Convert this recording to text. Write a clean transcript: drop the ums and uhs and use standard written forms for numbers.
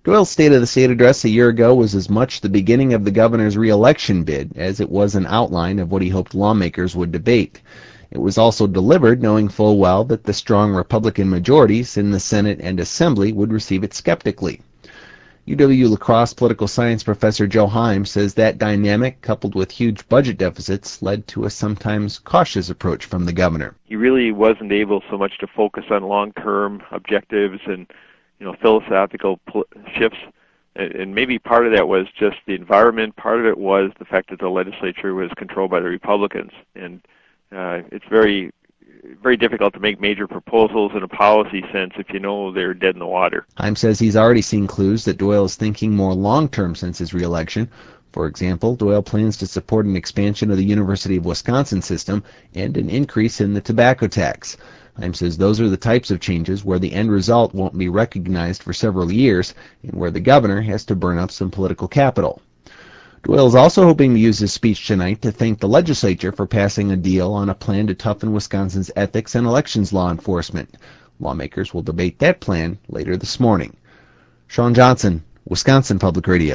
Doyle's State of the State address a year ago was as much the beginning of the governor's re-election bid as it was an outline of what he hoped lawmakers would debate. It was also delivered knowing full well that the strong Republican majorities in the Senate and Assembly would receive it skeptically. UW-La Crosse political science professor Joe Heim says that dynamic, coupled with huge budget deficits, led to a sometimes cautious approach from the governor. He really wasn't able so much to focus on long-term objectives and philosophical shifts. And maybe part of that was just the environment. Part of it was the fact that the legislature was controlled by the Republicans. And it's very difficult to make major proposals in a policy sense if you know they're dead in the water. Heim says he's already seen clues that Doyle is thinking more long-term since his re-election. For example, Doyle plans to support an expansion of the University of Wisconsin system and an increase in the tobacco tax. Heim says those are the types of changes where the end result won't be recognized for several years and where the governor has to burn up some political capital. Doyle is also hoping to use his speech tonight to thank the legislature for passing a deal on a plan to toughen Wisconsin's ethics and elections law enforcement. Lawmakers will debate that plan later this morning. Sean Johnson, Wisconsin Public Radio.